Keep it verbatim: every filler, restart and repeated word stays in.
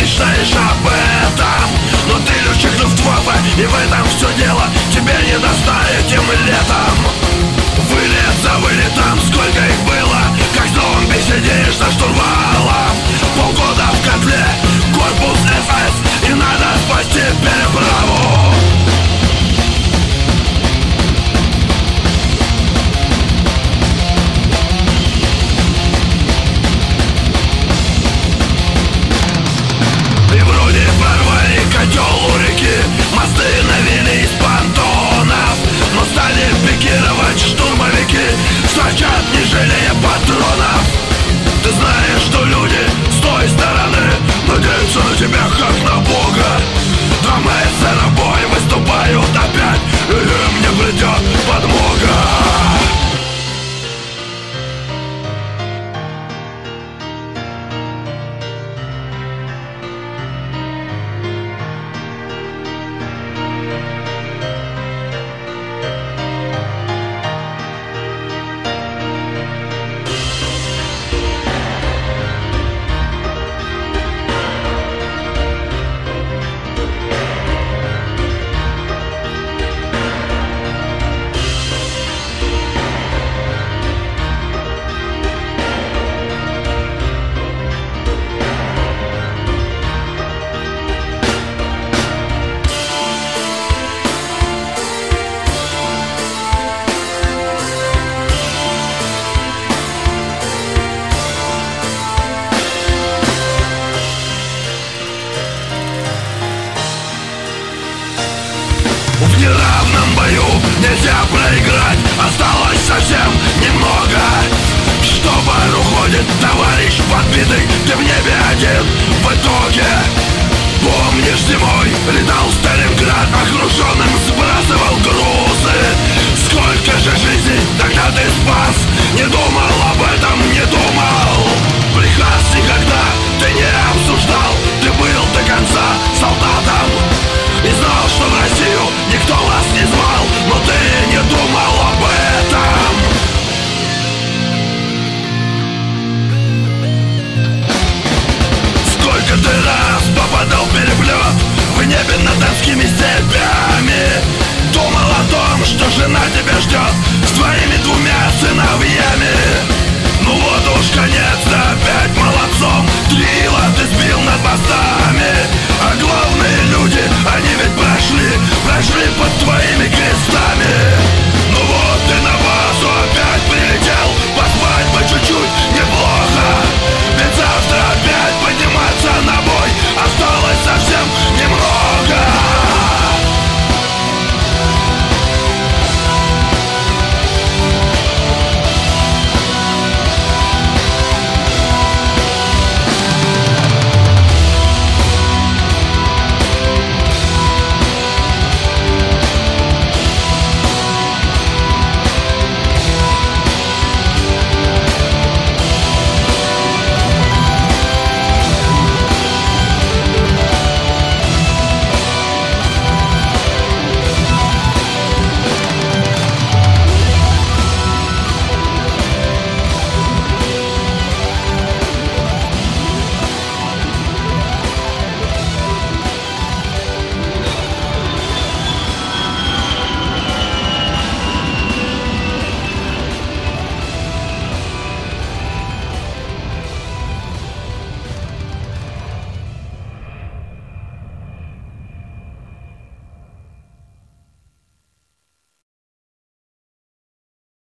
мечтаешь об этом. Но ты летчик Люфтваффе, и в этом все дело. Тебе не достать этим летом. Вылет за вылетом, сколько их было. Как зомби сидишь за штурвалом. Полгода в котле, корпус эс эс, и надо спасти переправу. И вроде прорвали котел у реки, мосты навели из понтонов, но стали пикировать штурмовики, строчат не жалея патронов. Ты знаешь, что люди с той стороны надеются на тебя как на Бога. Два месяца на бой выступают опять, и им не придет подмога. В неравном бою нельзя проиграть, осталось совсем немного. Штопор уходит, товарищ подбитый, ты в небе один в итоге. Помнишь, зимой летал в Сталинград, окруженным сбрасывал грузы. Сколько же жизней тогда ты спас, не думал об этом, не думал. Приказ никогда ты не обсуждал, ты был до конца солдатом. И знал, что в Россию никто вас не звал, но ты не думал об этом. Сколько ты раз попадал в переплет в небе над Донскими степями. Думал о том, что жена тебя ждет.